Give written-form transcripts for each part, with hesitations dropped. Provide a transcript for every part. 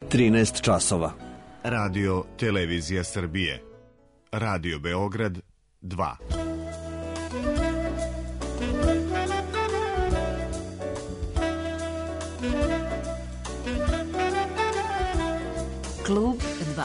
13 časova. Radio Televizija Srbije. Radio Beograd 2. Klub 2.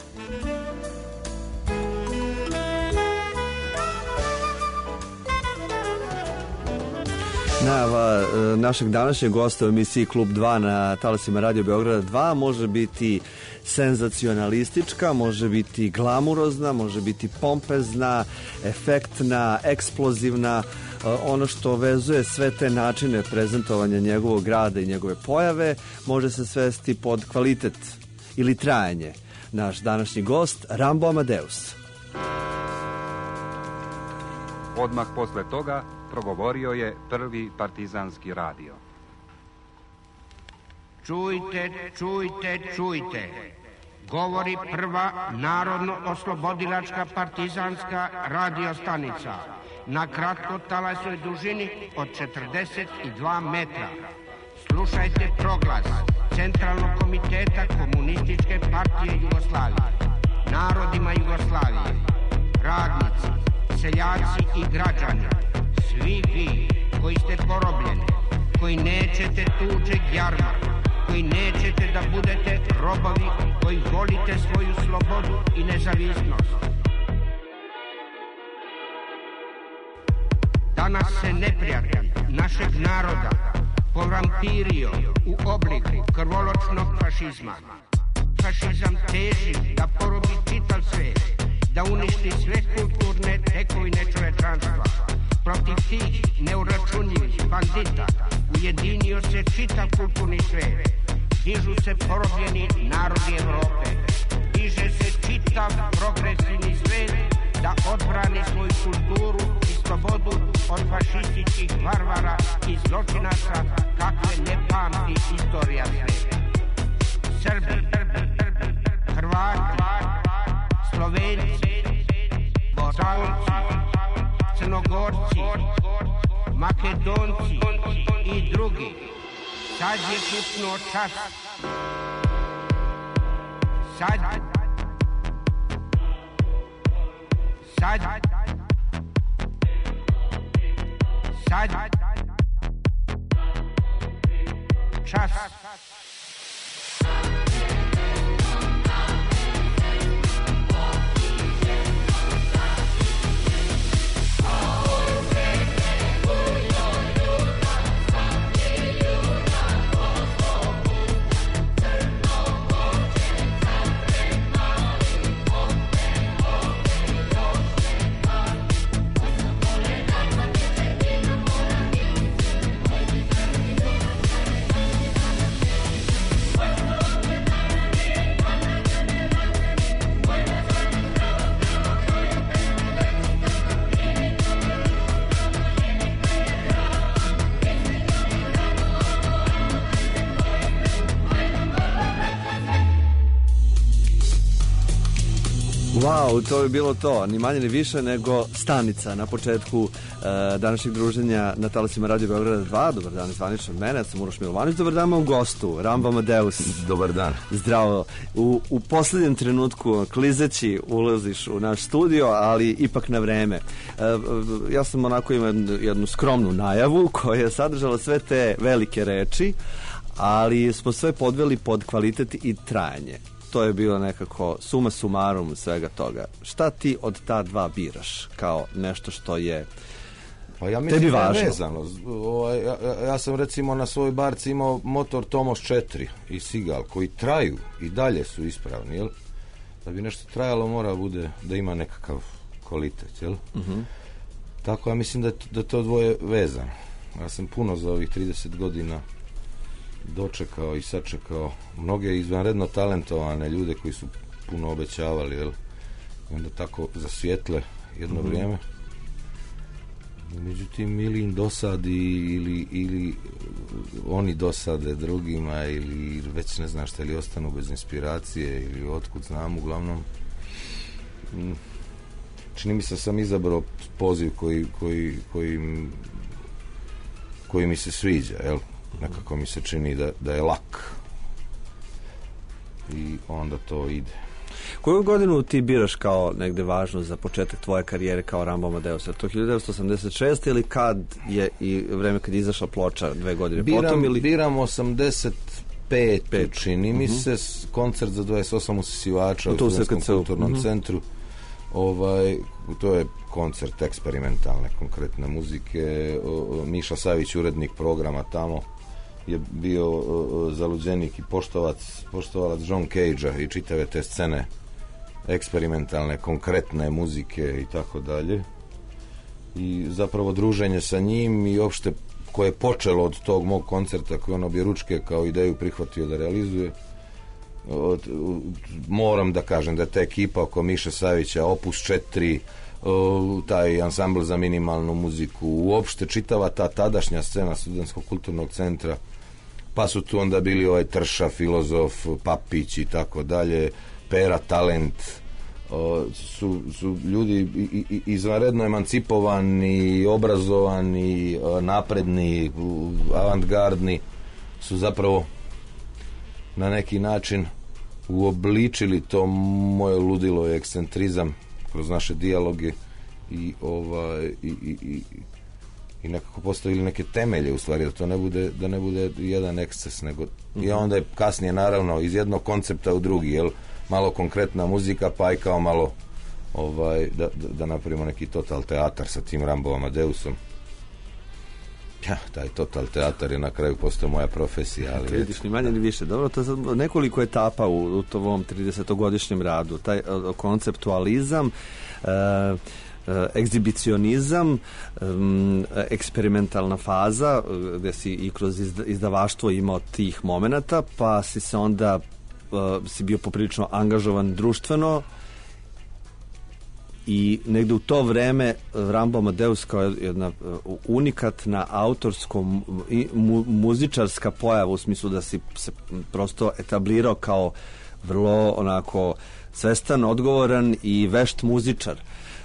Najava našeg današnjeg gosta u emisiji Klub 2 na talasima Radio Beograda 2 može biti senzacionalistička, može biti glamurozna, može biti pompezna, efektna, eksplozivna. Ono što vezuje sve te načine prezentovanja njegovog rada i njegove pojave može se svesti pod kvalitet ili trajanje. Naš današnji gost, Rambo Amadeus. Odmah posle toga progovorio je Prvi partizanski radio. Čujte, čujte, čujte. Govori Prva narodno-oslobodilačka partizanska radiostanica na kratkotalasnoj dužini od 42 metra. Slušajte proglas Centralnog komiteta Komunističke partije Jugoslavije. Narodima Jugoslavije, radnici, seljaci i građani, svi vi koji ste porobljeni, koji nećete tuđeg jarma, koji nećete da budete robovi, koji volite svoju slobodu i nezavisnost. Danas se neprijatelj našeg naroda povampirio u obliku krvoločnog fašizma. Fašizam teži da porobi čitav svet, da uništi sve kulturne tekovine čovečanstva. Protiv tih neuračunljivih bandita ujedinio se čitav kulturni svet. Dižu se porobljeni narodi Evrope. Diže se čitav progresivni svet da odbrani svoju kulturu i slobodu od fašističkih varvara i zločinaca kakve ne pamti istorija sveta. Srbi, Hrvati, Slovenci, Bosanci, Crnogorci, Makedonci i drugi. Sad je kucnuo čas. Sad čas. Wow, to je bilo to, ni manje ni više nego stanica na početku današnjeg druženja na talasima Radio Beograda 2. Dobar dan zvanično od mene, ja sam Uroš Milovanović. Dobar dan mom gostu, Rambo Amadeus. Dobar dan. Zdravo. U posljednjem trenutku klizeći ulaziš u naš studio, ali ipak na vreme. Ja sam onako imao jednu skromnu najavu koja je sadržala sve te velike reči, ali smo sve podveli pod kvalitet i trajanje. To je bilo nekako suma sumarum svega toga. Šta ti od ta dva biraš kao nešto što je pa ja mislim tebi da je važno? Vezano. Ja sam recimo na svojoj barci imao motor Tomos 4 i Sigal koji traju i dalje su ispravni, jel? Da bi nešto trajalo mora bude da ima nekakav kvalitet, jel? Tako ja mislim da to dvoje vezano. Ja sam puno za ovih 30 godina dočekao i sačekao mnoge izvanredno talentovane ljude koji su puno obećavali, jel? I onda tako zasvijetle jedno vrijeme. Međutim, ili im dosadi ili oni dosade drugima ili već ne znam šta, ili ostanu bez inspiracije ili otkud znam, uglavnom čini mi se sam izabrao poziv koji mi se sviđa, jel? Nekako mi se čini da je lak. i onda to ide. Koju godinu ti biraš kao negde važno za početak tvoje karijere kao Rambo Amadeus? Je to 1986 ili kad je i vreme kad je izašla ploča 2 godine potom? Ili... Biram 85, čini mi se, koncert za 28 usisivača u Studentskom kulturnom centru. To je koncert eksperimentalne konkretne muzike. Miša Savić, urednik programa tamo, je bio zaluđenik i poštovalac John Cagea i čitave te scene eksperimentalne, konkretne muzike i tako dalje. I zapravo druženje sa njim i uopšte koje je počelo od tog mog koncerta koji on objeručke kao ideju prihvatio da realizuje. Moram da kažem da je ta ekipa oko Miše Savića, Opus 4, taj ansambl za minimalnu muziku, uopšte čitava ta tadašnja scena Studentskog kulturnog centra, pa su tu onda bili Trša, Filozof, Papić i tako dalje, Pera Talent, su ljudi izvanredno emancipovani, obrazovani, napredni, avantgardni, su zapravo na neki način uobličili to moje ludilo i ekscentrizam kroz naše dijaloge i nekako postavili neke temelje, u stvari, da ne bude jedan eksces, nego i onda je kasnije naravno iz jednog koncepta u drugi, malo konkretna muzika, pa i kao malo da napravimo neki total teatar sa tim Rambo Amadeusom. Taj total teatar je na kraju postao moja profesija. Ali vidiš, ni manje ni više. Dobro, to je nekoliko etapa u tom 30-godišnjem radu. Taj konceptualizam, egzibicionizam, eksperimentalna faza, gde si i kroz izdavaštvo imao tih momenata, pa si se onda si bio poprilično angažovan društveno i negde u to vreme Rambo Amadeus kao jedna unikatna autorsko muzičarska pojava, u smislu da si se prosto etablirao kao vrlo onako svestan, odgovoran i vešt muzičar.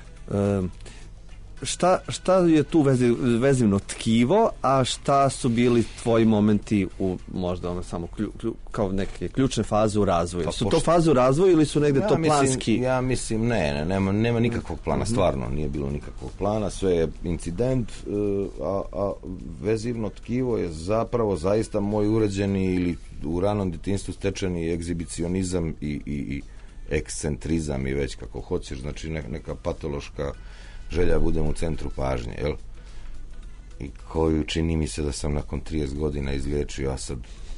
Šta je tu vezivno tkivo, a šta su bili tvoji momenti u možda samo kao neke ključne faze u razvoju? Pa, su to faze u razvoju ili su negde to planski? Ja mislim, nema nikakvog plana, stvarno nije bilo nikakvog plana, sve je incident, a vezivno tkivo je zapravo zaista moj uređeni ili u ranom djetinjstvu stečeni egzibicionizam i ekscentrizam i već kako hoćeš, znači neka patološka želja budem u centru pažnje, jel? I koju čini mi se da sam nakon 30 godina izliječio, a sad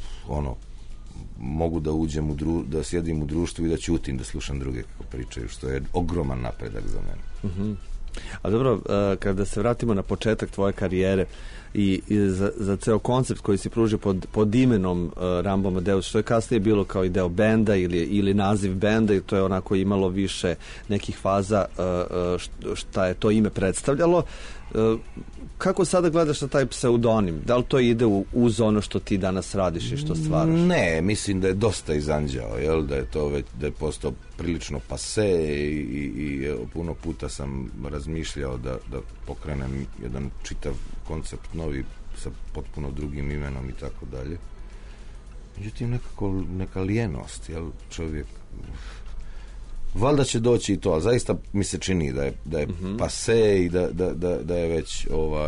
mogu da uđem da sjedim u društvu i da ćutim, da slušam druge kako pričaju, što je ogroman napredak za mene. A dobro, kada se vratimo na početak tvoje karijere i za ceo koncept koji si pružio pod imenom Rambo Amadeus, što je kasnije bilo kao i deo benda ili naziv benda, i to je onako imalo više nekih faza šta je to ime predstavljalo. Kako sada gledaš na taj pseudonim? Da li to ide uz ono što ti danas radiš i što stvaraš? Ne, mislim da je dosta izanđao, jel? Da je to već, da je postao prilično pase i puno puta sam razmišljao da pokrenem jedan čitav koncept novi sa potpuno drugim imenom i tako dalje. Međutim, neka lijenost, jel? Čovjek valjda će doći i to, ali zaista mi se čini da je pase i da je već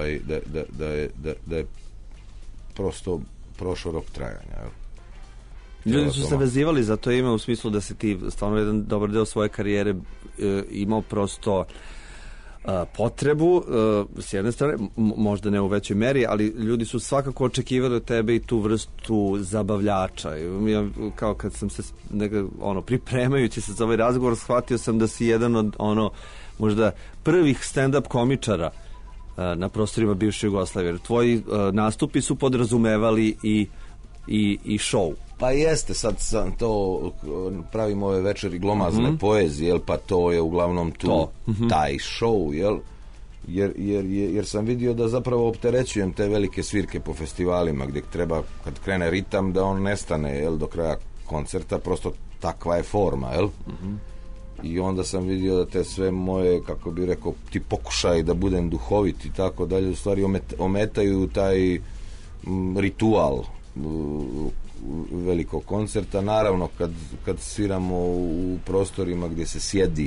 da je prosto prošao rok trajanja. Ljudi su se vezivali za to ime u smislu da se ti stvarno jedan dobar deo svoje karijere imao prosto potrebu s jedne strane, možda ne u većoj meri, ali ljudi su svakako očekivali od tebe i tu vrstu zabavljača. Ja, kao kad sam se pripremajući se za ovaj razgovor, shvatio sam da si jedan od možda prvih stand-up komičara na prostorima bivše Jugoslavije. Tvoji nastupi su podrazumevali i show. Pa jeste, sad sam to pravim ove večeri glomazne poezije, jel, pa to je uglavnom tu taj show, jel, jer sam vidio da zapravo opterećujem te velike svirke po festivalima gdje treba, kad krene ritam, da on nestane, jel, do kraja koncerta, prosto takva je forma, jel. I onda sam vidio da te sve moje, kako bi rekao, ti pokušaj da budem duhovit i tako dalje, u stvari ometaju taj ritual velikog koncerta. Naravno kad sviramo u prostorima gdje se sjedi,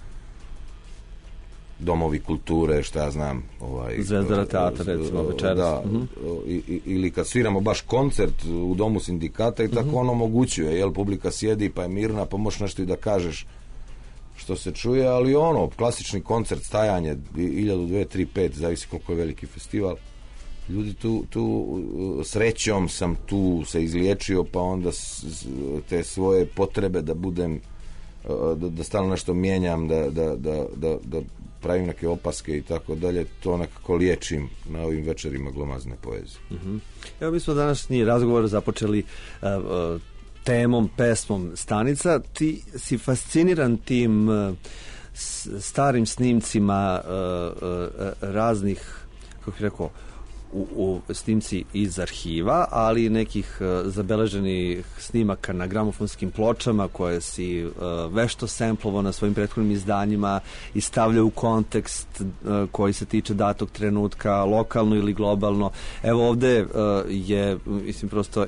domovi kulture, šta ja znam, Zvezdara teatra, recimo, večeras. Da, ili kad sviramo baš koncert u domu sindikata i tako on omogućuje, jel, publika sjedi pa je mirna, pa možeš nešto i da kažeš što se čuje, ali klasični koncert, stajanje, 1000, 2, 3, 5, zavisi koliko je veliki festival. Ljudi tu srećom sam tu se izliječio, pa onda te svoje potrebe da budem, da stalno nešto mijenjam, da pravim neke opaske i tako dalje, to nekako liječim na ovim večerima glomazne poezije. Evo, mi smo današnji razgovor započeli temom, pesmom Stanica. Ti si fasciniran tim starim snimcima raznih, kako bih rekao, u snimci iz arhiva, ali nekih zabeleženih snimaka na gramofonskim pločama koje si vešto semplovao na svojim prethodnim izdanjima i stavljao u kontekst koji se tiče datog trenutka, lokalno ili globalno. Evo ovde je, mislim, prosto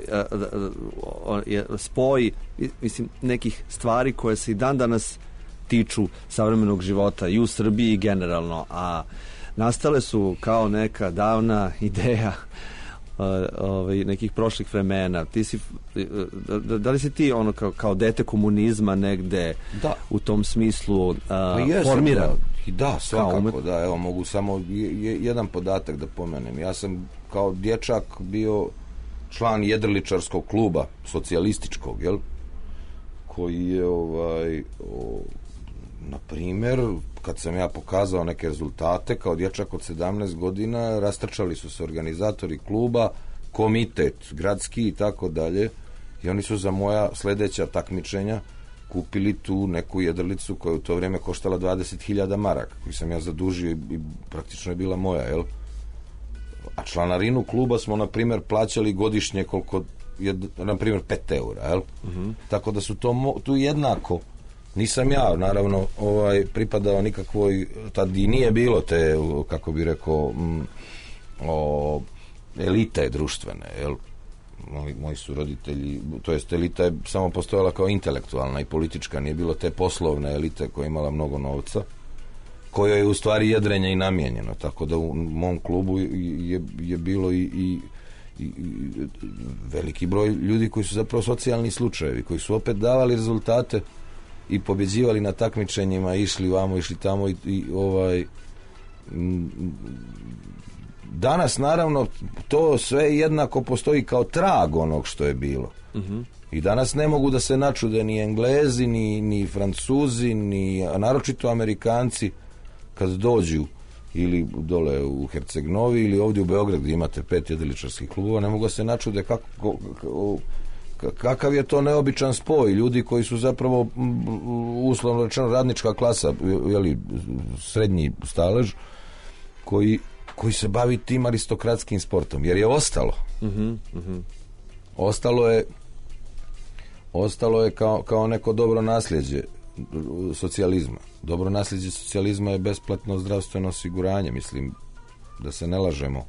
spoj, mislim, nekih stvari koje se i dan danas tiču savremenog života i u Srbiji i generalno, a nastale su kao neka davna ideja nekih prošlih vremena. Ti si, da li si ti ono kao dete komunizma negde u tom smislu formiran? Da, svakako, da. Evo, mogu samo jedan podatak da pomenem. Ja sam kao dječak bio član jedriličarskog kluba, socijalističkog, jel? Koji je, na primjer, kad sam ja pokazao neke rezultate, kao dječak od 17 godina, rastrčali su se organizatori kluba, komitet gradski i tako dalje, i oni su za moja sljedeća takmičenja kupili tu neku jedrlicu koja u to vrijeme koštala 20.000 maraka, koju sam ja zadužio i praktično je bila moja, jel? A članarinu kluba smo, na primjer, plaćali godišnje koliko je, na primjer, 5 eura, jel? Tako da su to tu jednako. Nisam ja, naravno, pripadao nikakvoj, tad i nije bilo te, kako bi rekao, elite društvene, jel? Moji su roditelji, to jest elita je samo postojala kao intelektualna i politička, nije bilo te poslovne elite koja je imala mnogo novca, kojoj je u stvari jedrenje i namijenjeno, tako da u mom klubu je bilo i veliki broj ljudi koji su zapravo socijalni slučajevi, koji su opet davali rezultate i pobjeđivali na takmičenjima, išli vamo, išli tamo i danas naravno to sve jednako postoji kao trag onog što je bilo. I danas ne mogu da se načude ni Englezi, ni Francuzi, a naročito Amerikanci kad dođu ili dole u Herceg-Novi ili ovdje u Beograd gdje imate 5 jedriličarskih klubova, ne mogu da se načude kakav je to neobičan spoj ljudi koji su zapravo uslovno rečeno radnička klasa, jeli, srednji stalež, koji se bavi tim aristokratskim sportom, jer je ostalo. Ostalo je kao neko dobro nasljeđe socijalizma. Dobro nasljeđe socijalizma je besplatno zdravstveno osiguranje, mislim, da se ne lažemo.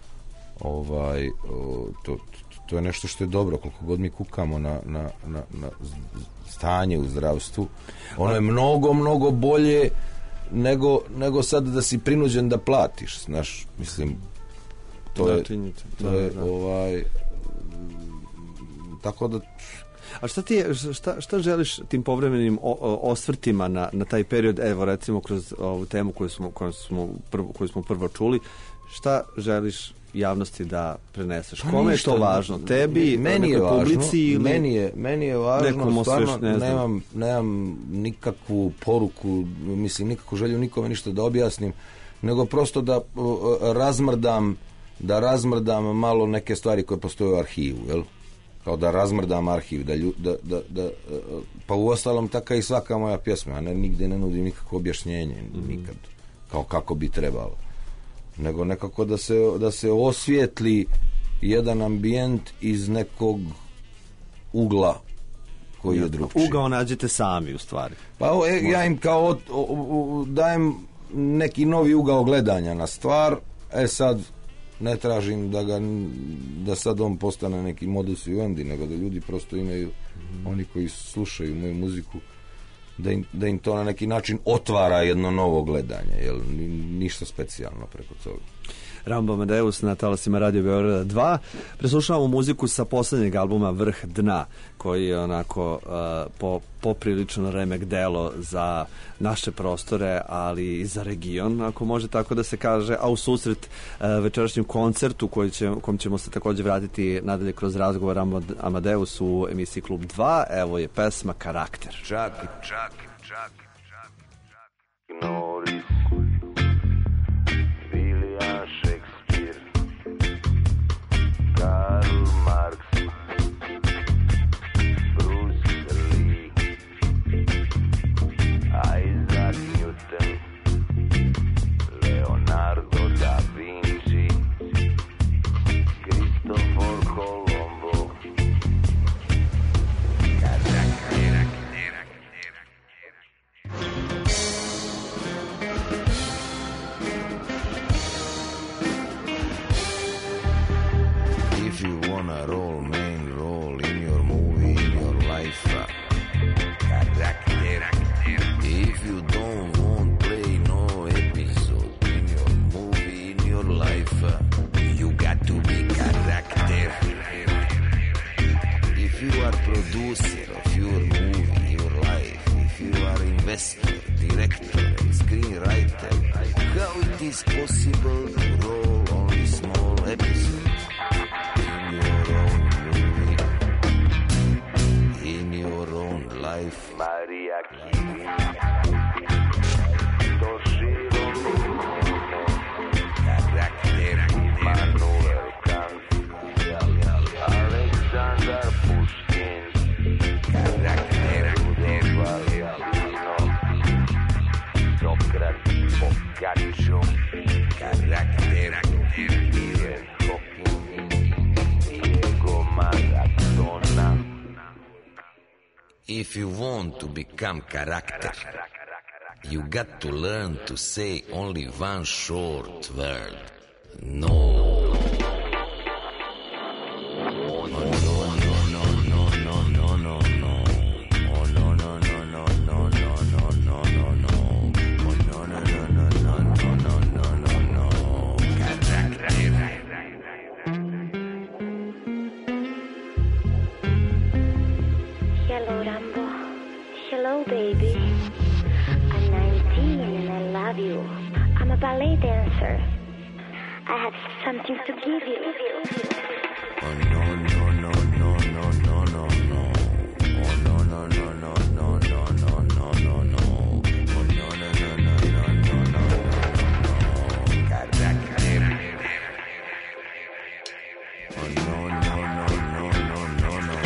To je nešto što je dobro, koliko god mi kukamo na stanje u zdravstvu. Ono je mnogo, mnogo bolje nego sad da si prinuđen da platiš, znaš, mislim, to je tako da. A šta želiš tim povremenim osvrtima na taj period, evo recimo kroz ovu temu koju smo prvo čuli, šta želiš javnosti da preneseš? Kome je to važno? Tebi, meni je važno, publici ili meni je važno, stvarno nemam nikakvu poruku, mislim, nikakvu želju nikome ništa da objasnim, nego prosto da razmrdam malo neke stvari koje postoje u arhivu, jel? Kao da razmrdam arhiv, pa u ostalom taka i svaka moja pjesma, a nigdje ne nudim nikakvo objašnjenje, nikad, kao kako bi trebalo, nego nekako da se osvijetli jedan ambijent iz nekog ugla koji je drugčiji. Ugao nađete sami, u stvari. Pa ja im kao dajem neki novi ugao gledanja na stvar, sad ne tražim da sad on postane neki modus vivendi, nego da ljudi prosto imaju, oni koji slušaju moju muziku, da im to na neki način otvara jedno novo gledanje, jel? Ništa specijalno preko toga. Rambo Amadeus na talasima Radio Beograda 2. Preslušavamo muziku sa poslednjeg albuma Vrh dna, koji je onako poprilično remek delo za naše prostore, ali i za region, ako može tako da se kaže, a u susret večerašnjem koncertu kom ćemo se također vratiti nadalje kroz razgovor Rambo Amadeus u emisiji Klub 2, evo je pesma Karakter. Čak Norris, William Shakespeare, Karl Marx, Bruce Lee, Isaac Newton, Leonardo da Vinci, Christopher Colombo. If you wanna roll main role in your movie, in your life, if you don't want play no episode in your movie, in your life, you got to be character. If you are producer of your movie, your life, if you are investor, director, and screenwriter, how it is possible to roll only small episodes? Life. Maria Curie, Toshiro Mifune, Character, Immanuel Kant, Alexander Pushkin, Character, Valentino, Socrates, Boccaccio, Character, Stephen Hawking, Diego Maradona. If you want to become character, you got to learn to say only one short word. No. Baby, I'm 19 and I love you. I'm a ballet dancer. I have something to give you. Oh no no no no no no no no. Oh no no no no no no no no no no. Oh no no no no no no no no. Character. Oh no no no no no no no.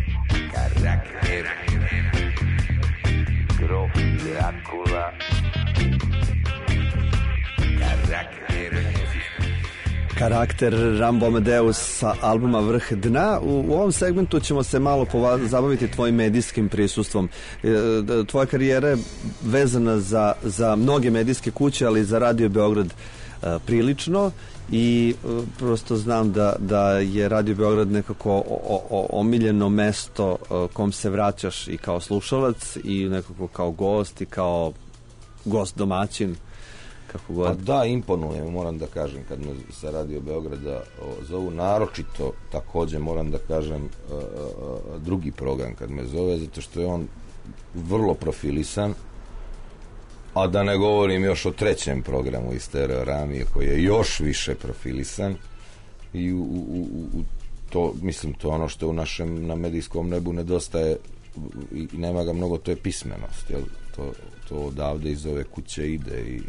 Dracula, karakter Rambo Amadeus sa albuma Vrh dna. U ovom segmentu ćemo se malo zabaviti tvojim medijskim prisustvom. Tvoja karijera je vezana za mnoge medijske kuće, ali za Radio Beograd prilično, i prosto znam da je Radio Beograd nekako omiljeno mesto kom se vraćaš i kao slušalac i nekako kao gost i kao gost domaćin, kako god. Pa da, imponuje, moram da kažem, kad me sa Radio Beograda zovu, naročito također moram da kažem drugi program kad me zove, zato što je on vrlo profilisan, a da ne govorim još o trećem programu iz Stereoramije koji je još više profilisan, i to, mislim, to ono što u našem na medijskom nebu nedostaje i nema ga mnogo, to je pismenost, jel? To odavde iz ove kuće ide i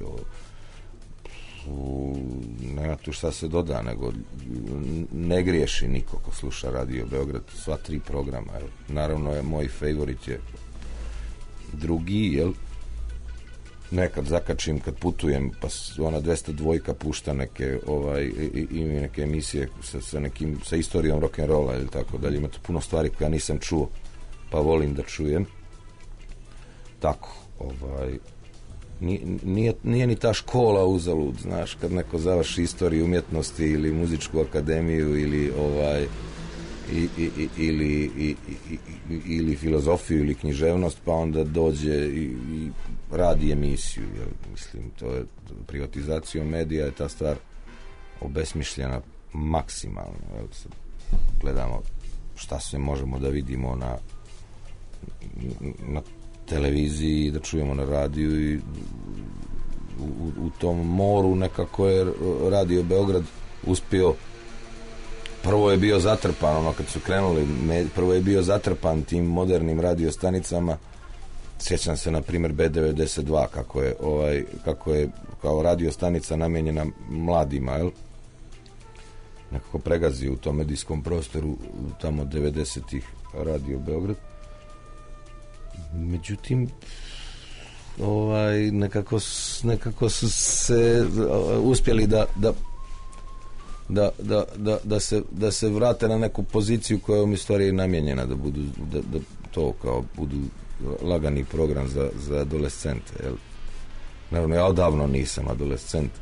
nema tu šta se doda, nego ne griješi niko ko sluša Radio Beograd, sva 3 programa, jel? Naravno je moj favorit je drugi, jel? Nekad zakačim kad putujem, pa ona 202 pušta neke i neke emisije sa istorijom rock'n'rolla ili tako dalje. Ima tu puno stvari koje ja nisam čuo, pa volim da čujem. Tako, nije ni ta škola uzalud, znaš, kad neko završi istoriju umjetnosti ili muzičku akademiju ili filozofiju ili književnost, pa onda dođe i radi emisiju, jer mislim, to je privatizacijom medija je ta stvar obesmišljena maksimalno, jel? Gledamo šta sve možemo da vidimo na televiziji, da čujemo na radiju, i u tom moru nekako je Radio Beograd uspio. Prvo je bio zatrpan, ono kad su krenuli, prvo je bio zatrpan tim modernim radiostanicama. Sjećam se na primjer B92 kako je kao radiostanica namijenjena mladima, jel? Nekako pregazi u tom medijskom prostoru tamo 90-ih Radio Beograd. Međutim, nekako su se uspjeli da se vrate na neku poziciju koja je u stvari namijenjena da budu, da to kao budu lagani program za adolescente, jel? Naravno, ja odavno nisam adolescent,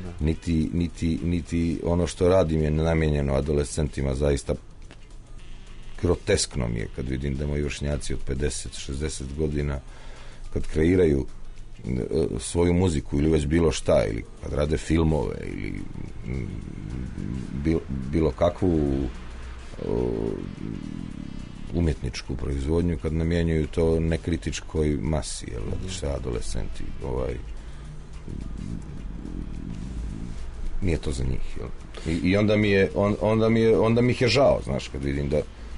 niti ono što radim je namijenjeno adolescentima. Zaista groteskno mi je kad vidim da moji vršnjaci od 50-60 godina kad kreiraju svoju muziku ili već bilo šta, ili kad rade filmove ili bilo kakvu umjetničku proizvodnju, kad namjenjuju to nekritičkoj masi, jel, šta adolescenti, nije to za njih, jel? I onda mi je žao, znaš, kad vidim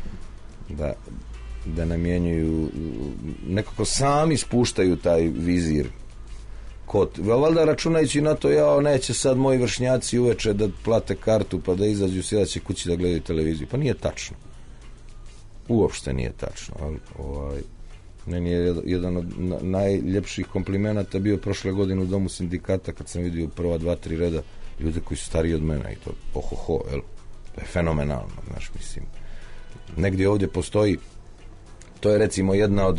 da namjenjuju, nekako sami spuštaju taj vizir kod, valjda računajući na to, neće sad moji vršnjaci uveče da plate kartu pa da izađu sjedaće kući da gledaju televiziju. Pa nije tačno. Uopšte nije tačno. Meni je jedan od najljepših komplimenata bio prošle godine u Domu sindikata kad sam vidio prva 2-3 reda ljude koji su stariji od mene i to jel? To je fenomenalno, znaš, mislim. Negdje ovdje postoji, to je recimo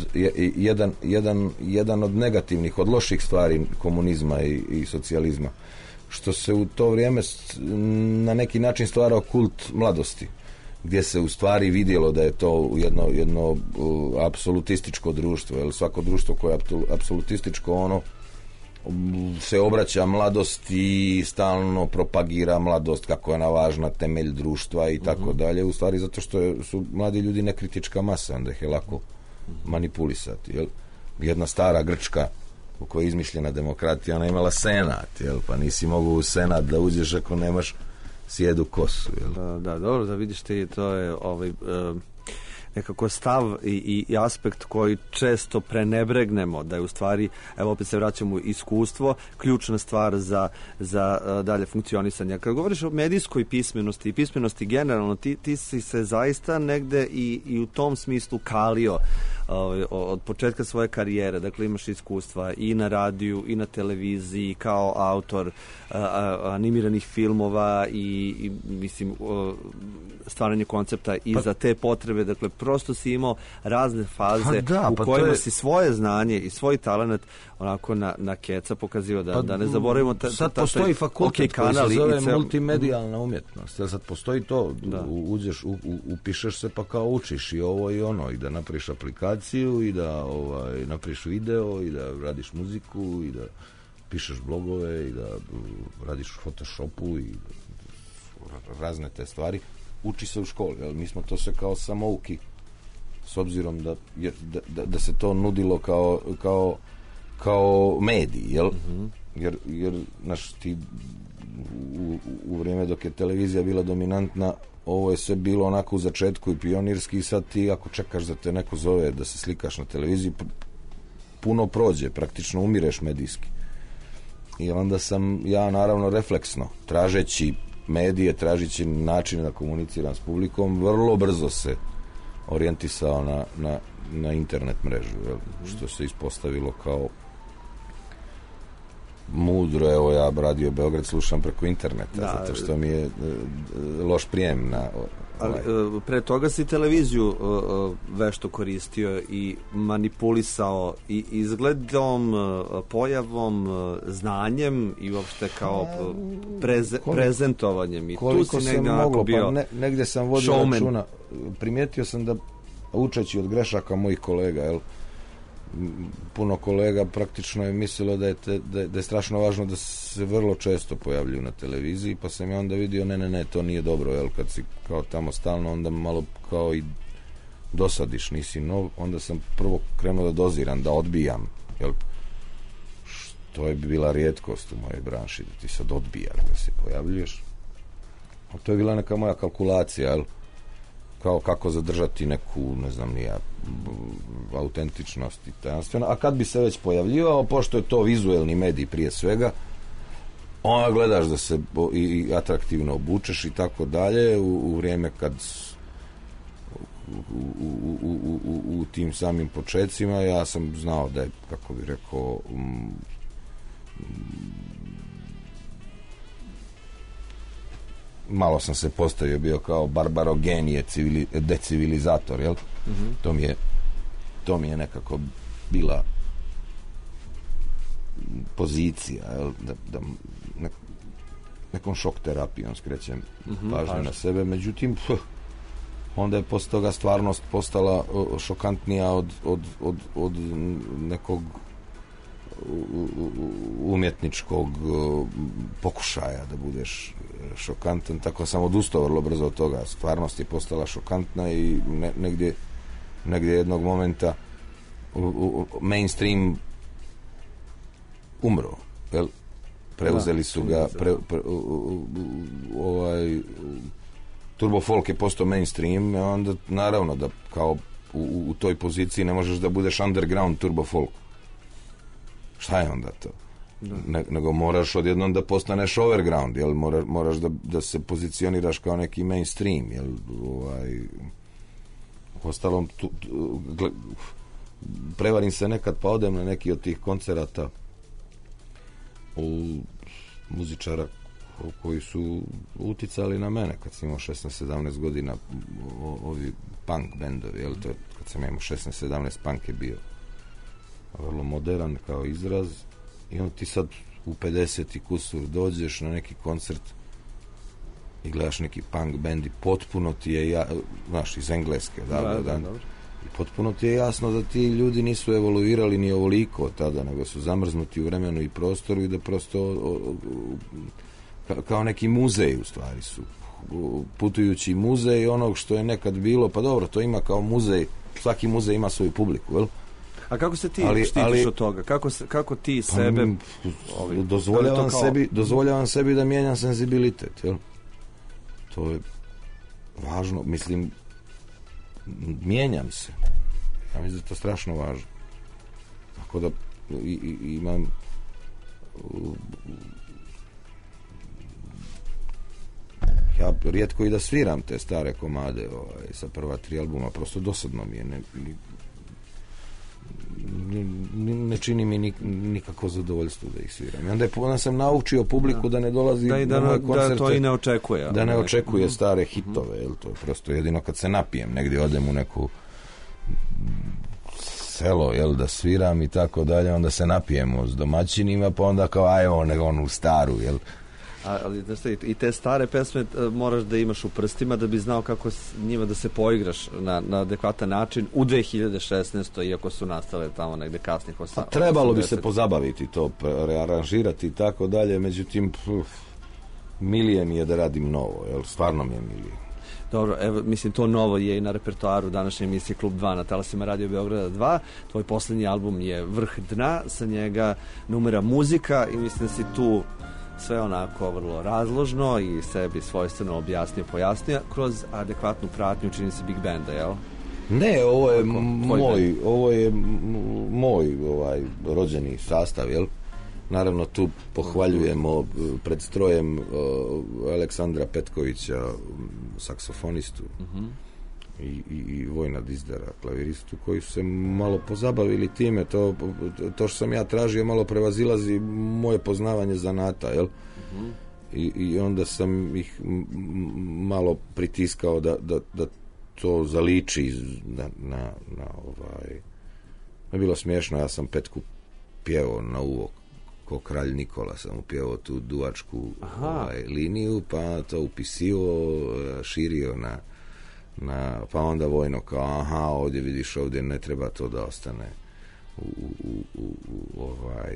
jedan od negativnih, od loših stvari komunizma i socijalizma, što se u to vrijeme na neki način stvarao kult mladosti, gdje se u stvari vidjelo da je to jedno apsolutističko društvo, jer svako društvo koje je apsolutističko, se obraća mladosti i stalno propagira mladost kako je ona važna, temelj društva i tako dalje, u stvari zato što su mladi ljudi nekritička masa, onda ih je lako manipulisati, jel? Jedna stara Grčka u kojoj je izmišljena demokratija, ona imala senat, jel? Pa nisi mogao u senat da uđeš ako nemaš sjedu kosu, jel? Da, dobro, da vidiš ti, to je nekako stav i aspekt koji često prenebregnemo, da je u stvari, evo opet se vraćamo u iskustvo, ključna stvar za dalje funkcionisanje. Kad govoriš o medijskoj pismenosti i pismenosti generalno, ti si se zaista negde i u tom smislu kalio od početka svoje karijere, dakle imaš iskustva i na radiju i na televiziji kao autor animiranih filmova i mislim stvaranje koncepta i za te potrebe, dakle prosto si imao razne faze u kojima si svoje znanje i svoj talent onako na keca pokazivao da ne zaboravimo sad postoji fakultet koji se zove multimedijalna umjetnost, jer sad postoji to, uđeš, upišeš se pa kao učiš i ovo i ono, i da napraviš aplikaciju i da napraviš video i da radiš muziku i da pišeš blogove i da radiš u Photoshopu i razne te stvari. Uči se u školi, ali mi smo to sve kao samouki, s obzirom da se to nudilo kao medij, jel? Jer znaš, ti u vrijeme dok je televizija bila dominantna, ovo je sve bilo onako u začetku i pionirski, i sad ti ako čekaš da te neko zove da se slikaš na televiziji, puno prođe, praktično umireš medijski. I onda sam ja naravno refleksno, tražeći medije, tražeći načine da komuniciram s publikom, vrlo brzo se orijentisao na internet mrežu, što se ispostavilo kao mudro. Evo, ja Radio Beograd slušam preko interneta, zato što mi je loš prijem na... Ali, pre toga si televiziju vešto koristio i manipulisao i izgledom, pojavom, znanjem i uopšte kao prezentovanjem. I koliko tu si negdje moglo, bio negdje sam vodio showman. Računa. Primijetio sam da, učeći od grešaka mojih kolega, jel, puno kolega praktično je mislilo da je strašno važno da se vrlo često pojavljuju na televiziji, pa sam ja onda vidio ne, to nije dobro, jel, kad si kao tamo stalno, onda malo kao i dosadiš, nisi nov, onda sam prvo krenuo da doziram, da odbijam, jel, što je bila rijetkost u mojoj branši, da ti sad odbijaš da se pojavljuješ, a to je bila neka moja kalkulacija, jel, kao kako zadržati neku, ne znam ni ja, autentičnost i tajanstveno, a kad bi se već pojavljivao, pošto je to vizuelni medij prije svega, onda gledaš da se i atraktivno obučeš i tako dalje, u vrijeme kad u tim samim počecima ja sam znao da je, kako bi rekao, malo sam se postavio, bio kao barbarogenije, decivilizator, jel? To mi je nekako bila pozicija, jel? Da nekom šok terapijom skrećem pažnju na sebe, međutim onda je posle toga stvarnost postala šokantnija od nekog umjetničkog pokušaja da budeš šokantan, tako sam odustao vrlo brzo od toga. Stvarnost je postala šokantna i negdje jednog momenta mainstream umro, jel? Preuzeli su ga, turbo folk je postao mainstream, a onda naravno da kao u toj poziciji ne možeš da budeš underground turbo folk. Šta je onda to? Nego moraš odjednom da postaneš overground, jel? Moraš da se pozicioniraš kao neki mainstream, jel? Ostalom, prevarim se nekad pa odem na neki od tih koncerata u muzičara koji su uticali na mene kad sam imao 16-17 godina, ovi punk bendovi, jel? To je, kad sam imao 16-17, punk je bio vrlo modern kao izraz, i onda ti sad u 50 i kusur dođeš na neki koncert i gledaš neki punk band i potpuno ti je znaš, iz Engleske, i potpuno ti je jasno da ti ljudi nisu evoluirali ni ovoliko od tada, nego su zamrznuti u vremenu i prostoru i da prosto kao neki muzej u stvari su putujući muzej onog što je nekad bilo. Pa dobro, to ima kao muzej, svaki muzej ima svoju publiku, jel? A kako se ti štitiš od toga? Kako ti sebe... Dozvoljavam sebi da mijenjam senzibilitet, jel? To je važno, mislim, mijenjam se. Ja mislim da je to strašno važno. Tako da imam ja rijetko i da sviram te stare komade sa prva 3 albuma, prosto dosadno mi je. ne čini mi nikako zadovoljstvo da ih sviram. I onda sam naučio publiku da ne dolazi na moje koncerte. Da to i ne očekuje. Da ne očekuje stare hitove. Jel? To je prosto jedino kad se napijem. Negdje odem u neku selo, jel, da sviram i tako dalje, onda se napijemo s domaćinima, pa onda kao, ajmo, nego onu staru, jel. Ali i te stare pesme moraš da imaš u prstima da bi znao kako njima da se poigraš na adekvatan način u 2016. iako su nastale tamo negde kasnih 80. Trebalo bi se pozabaviti to, rearanžirati i tako dalje, međutim, milije mi je da radim novo, jel, stvarno mi je milije. Dobro, evo, mislim, to novo je i na repertoaru današnje emisije Klub 2 na talasima Radio Beograda 2. Tvoj poslednji album je Vrh dna, sa njega numera Muzika i mislim da si tu sve onako vrlo razložno i sebi svojstveno objasnio, pojasnio kroz adekvatnu pratnju, čini se, Big Banda, jel? Ne, ovo je moj rođeni sastav, jel? Naravno, tu pohvaljujemo pred strojem Aleksandra Petkovića, saksofonistu, i Vojna Dizdara, klaviristu, koji su se malo pozabavili time. To što sam ja tražio malo prevazilazi moje poznavanje zanata, jel? I onda sam ih malo pritiskao da to zaliči na je bilo smiješno, ja sam Petku pjevao na uvo ko kralj Nikola, sam upjevao tu duvačku liniju, pa to upisivo, širio pa onda Vojno kao, ovdje vidiš, ovdje ne treba to da ostane u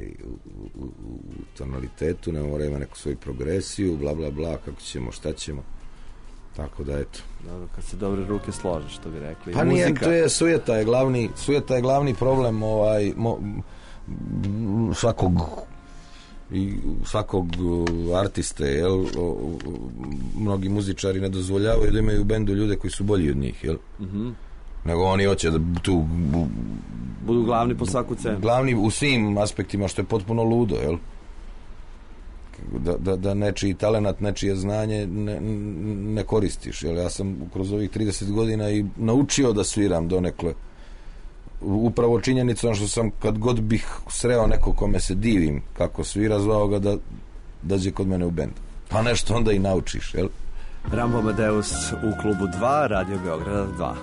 tonalitetu, ne mora ima neku svoju progresiju, bla bla bla, kako ćemo, šta ćemo, tako da eto. Dobro, kad se dobre ruke slože, što bi rekli. Pa nije, to je sujeta je glavni problem svakog artiste, jel? Mnogi muzičari ne dozvoljavaju da imaju u bendu ljude koji su bolji od njih, jel? Nego oni hoće da tu budu glavni po svaku cenu. Glavni u svim aspektima, što je potpuno ludo, jel? Da nečiji talenat, nečije znanje ne koristiš, jel? Ja sam kroz ovih 30 godina i naučio da sviram donekle, upravo činjenicom što sam, kad god bih sreo neko kome se divim kako svira, zvao ga da dođe kod mene u bend. Pa nešto onda i naučiš, jel? Rambo Amadeus u Klubu 2, Radio Beograda 2.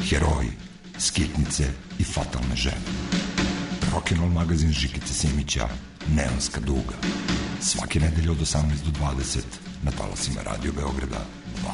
heroji, skitnice i fatalne žene. Rock'n'roll magazin Žikice Simića, Neonska duga. Svake nedelje od 18 do 20 na talasima Radio Beograda 2.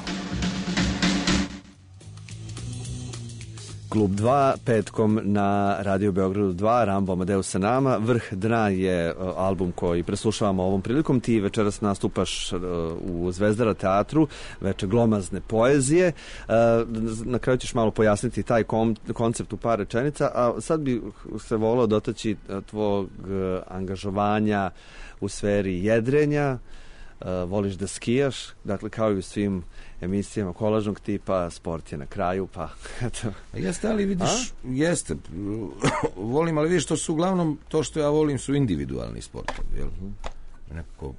Klub 2, petkom na Radio Beogradu 2, Rambo Amadeus sa nama. Vrh dna je album koji preslušavamo ovom prilikom. Ti večeras nastupaš u Zvezdara teatru, veče glomazne poezije. Na kraju ćeš malo pojasniti taj koncept u par rečenica, a sad bi se volao dotaći tvog angažovanja u sferi jedrenja. Voliš da skijaš, dakle kao i u svim emisijama kolažnog tipa, sport je na kraju, pa eto. Jeste, ali vidiš, jeste. Volim, ali vidiš, to su uglavnom, to što ja volim su individualni sportovi, jel? Nekako,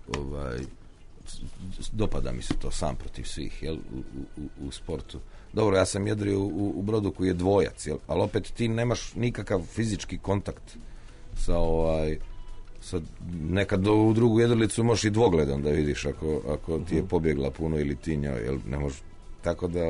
dopada mi se to sam protiv svih, jel, u sportu. Dobro, ja sam jedrio u brodu koji je dvojac, jel? Ali opet ti nemaš nikakav fizički kontakt sa sad nekad u drugu jedrilicu možeš i dvogledom da vidiš ako ti je pobjegla puno ili ti njoj, jel ne može. Tako da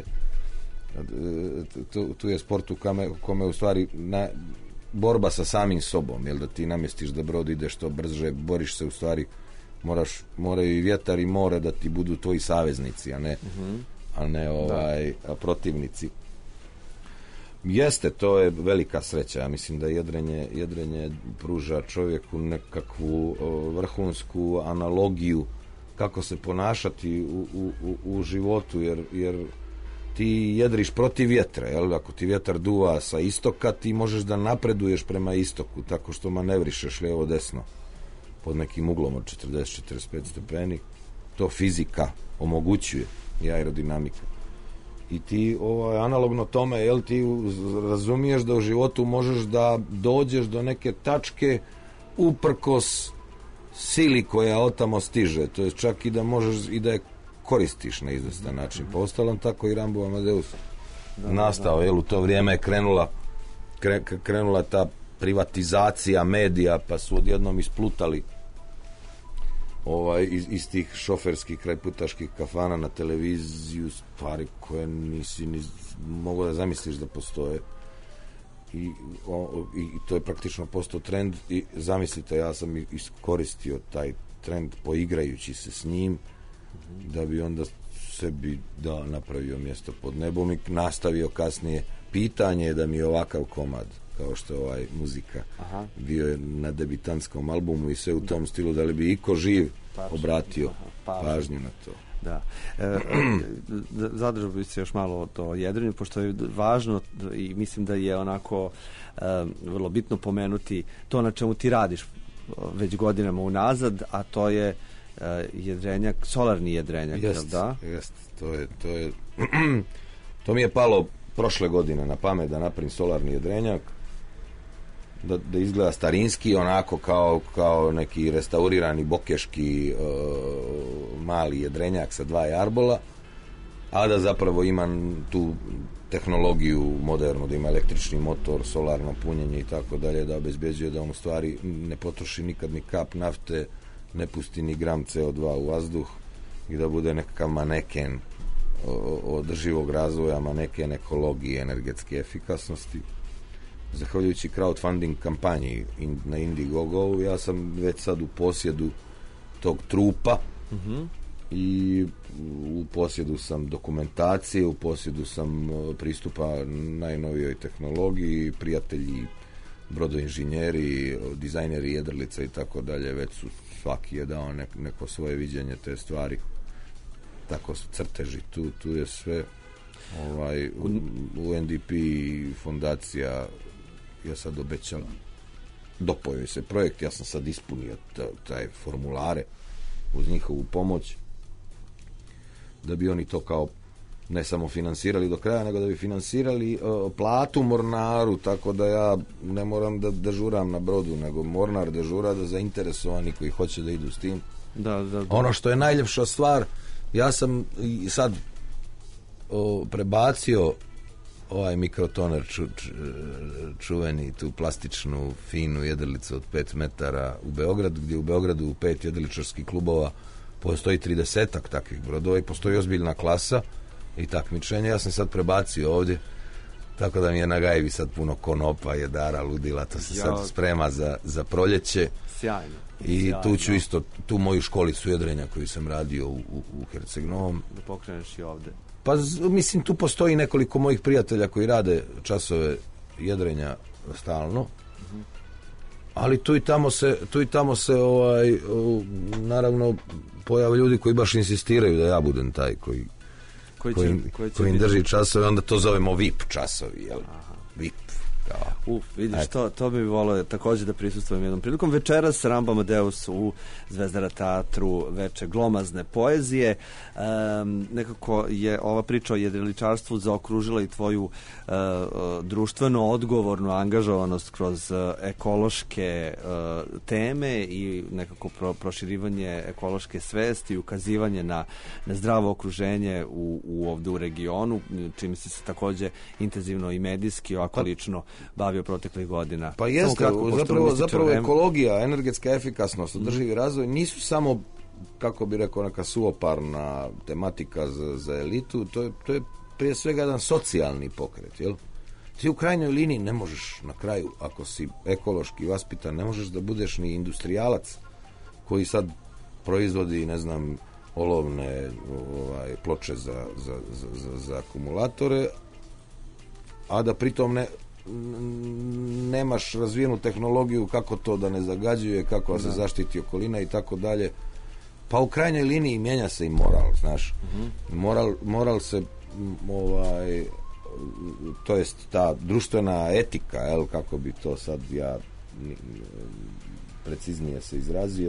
tu je sport u kome u stvari borba sa samim sobom, jel da ti namjestiš da brod ide što brže, boriš se u stvari, moraju i vjetar i more da ti budu tvoji saveznici, a ne protivnici. Jeste, to je velika sreća. Ja mislim da jedrenje pruža čovjeku nekakvu vrhunsku analogiju kako se ponašati u životu, jer ti jedriš protiv vjetra, jel? Ako ti vjetar duva sa istoka, ti možeš da napreduješ prema istoku tako što manevrišeš lijevo desno pod nekim uglom od 40-45 stepeni. To fizika omogućuje i aerodinamika. I ti analogno tome, jel, ti razumiješ da u životu možeš da dođeš do neke tačke uprkos sili koja otamo stiže, to je čak i da možeš i da je koristiš na izvestan način. Pa ostalom tako i Rambo Amadeus nastao, jel, u to vrijeme je krenula ta privatizacija medija, pa su odjednom isplutali iz tih šoferskih krajputaških kafana na televiziju stvari koje nisi ni mogao da zamisliš da postoje i to je praktično postao trend i zamislite, ja sam iskoristio taj trend poigrajući se s njim da bi onda sebi napravio mjesto pod nebom i nastavio kasnije. Pitanje je da mi je ovakav komad kao što je muzika bio je na debitantskom albumu i sve u tom stilu, da li bi iko živ obratio pažnju na to. Da. Zadržao bi se još malo o to jedrenju, pošto je važno i mislim da je onako vrlo bitno pomenuti to na čemu ti radiš već godinama unazad, a to je jedrenjak, solarni jedrenjak. Jest, to mi je palo prošle godine na pamet da napravim solarni jedrenjak, da izgleda starinski, onako kao neki restaurirani bokeški mali jedrenjak sa 2 jarbola, a da zapravo ima tu tehnologiju modernu, da ima električni motor, solarno punjenje i tako dalje, da obezbeđuje da on u stvari ne potroši nikad ni kap nafte, ne pusti ni gram CO2 u vazduh i da bude nekakav maneken održivog razvoja, maneken ekologije, energetske efikasnosti. Zahvaljujući crowdfunding kampanji na Indiegogo, ja sam već sad u posjedu tog trupa i u posjedu sam dokumentacije, u posjedu sam pristupa najnovijoj tehnologiji, prijatelji, brodoinženjeri, dizajneri jedrlica i tako dalje, već su svaki je dao neko svoje viđenje te stvari. Tako su crteži, tu je sve UNDP fondacija ja sad obećala, dopojio se projekt, ja sam sad ispunio taj formulare uz njihovu pomoć da bi oni to kao ne samo finansirali do kraja, nego da bi finansirali platu mornaru, tako da ja ne moram da dežuram na brodu, nego mornar dežura da zainteresovani koji hoće da idu s tim. Da. Ono što je najljepša stvar, ja sam sad prebacio ovaj mikrotoner čuveni, tu plastičnu finu jedrilicu od 5 metara u Beograd, gdje u Beogradu u 5 jedriličarskih klubova postoji 30-ak takvih brodova i postoji ozbiljna klasa i takmičenja. Ja sam sad prebacio ovdje Tako da mi je na gajbi sad puno konopa, jedara, ludila, to se sad sprema za proljeće. Sjajno. I tu ću isto, tu moju školicu jedrenja koju sam radio u Herceg Novom. Da pokreneš i ovde. Pa mislim, tu postoji nekoliko mojih prijatelja koji rade časove jedrenja stalno. Ali tu i tamo se naravno pojave ljudi koji baš insistiraju da ja budem taj koji im drži časove, onda to zovemo VIP časovi, jel? VIP. Vidiš, to bi volio takođe da prisustvujem jednom prilikom. Večeras Rambo Amadeus u Zvezdara teatru, veče glomazne poezije. Nekako je ova priča o jedriličarstvu zaokružila i tvoju društveno odgovornu angažovanost kroz ekološke teme i nekako proširivanje ekološke svesti i ukazivanje na zdravo okruženje ovde u regionu, čime si se takođe intenzivno i medijski, ovako lično bavio proteklih godina. Pa jeste, zapravo ekologija, energetska efikasnost, održivi razvoj nisu samo, kako bi rekao, neka suoparna tematika za elitu, to je prije svega jedan socijalni pokret, jel? Ti u krajnjoj liniji ne možeš na kraju, ako si ekološki vaspitan, ne možeš da budeš ni industrijalac koji sad proizvodi, ne znam, olovne ploče za akumulatore, a da pritom nemaš razvijenu tehnologiju kako to da ne zagađuje, kako da se zaštiti okolina i tako dalje. Pa u krajnjoj liniji mijenja se i moral, znaš. Moral se to jest ta društvena etika, jel, kako bi to sad ja preciznije se izrazio.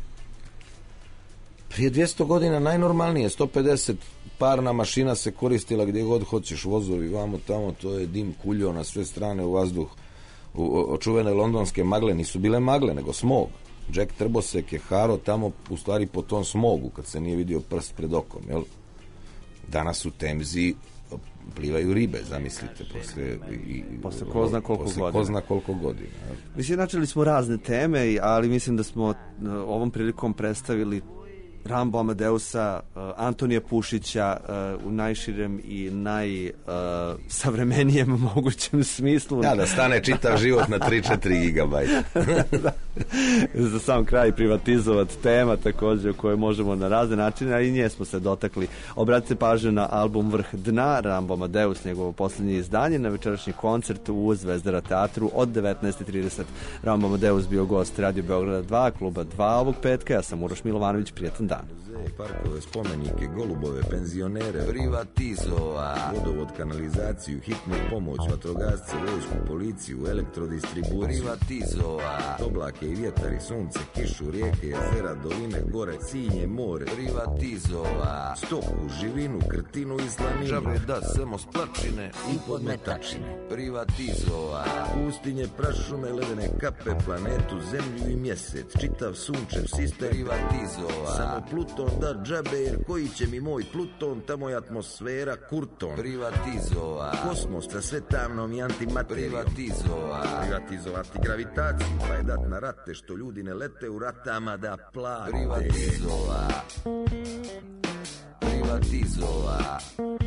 Prije 200 godina najnormalnije, 150 parna mašina se koristila gdje god hoćeš, vozovi, vamo, tamo, to je dim kuljio na sve strane u vazduh. Čuvene londonske magle nisu bile magle, nego smog. Jack Trbosek je haro tamo u stvari po tom smogu, kad se nije vidio prst pred okom, jel? Danas u Temzi plivaju ribe, zamislite, posle ko zna koliko godina. Mislim, načeli smo razne teme, ali mislim da smo ovom prilikom predstavili Rambo Amadeusa, Antonija Pušića u najširem i najsavremenijem mogućem smislu. Da stane čitav život na 3-4 gigabajta. Za sam kraj privatizovat tema takođe o kojoj možemo na razne načine, a i nje smo se dotakli. Obratite pažnju na album Vrh dna, Rambo Amadeus, njegovo poslednje izdanje, na večerašnji koncert u Zvezdara teatru od 19:30. Rambo Amadeus bio gost Radio Beograda 2, kluba 2 ovog petka. Ja sam Uroš Milovanović, prijatan dan. Parkove, spomenike, golubove, penzionere, privatizova, vodovod, kanalizaciju, hitnu pomoć, vatrogasce, vojsku, policiju, elektrodistribuciju, privatizova, oblake i vjetar i sunce, kišu, rijeke, jezera, doline, gore, sinje, more, privatizova, stoku, živinu, krtinu i slaninu, žabre da samo splačine i podmetačine, privatizova, pustinje, prašume, ledene kape, planetu, zemlju i mjesec, čitav sunčev sistem, privatizova, samo Pluton da džabe, jer koji će mi moj Pluton, tamo je atmosfera kurton, privatizova, kosmos sa sve tamnom i antimaterijom, privatizovati gravitaciju, pa je dat na rate što ljudi ne lete u ratama da plate, privatizova.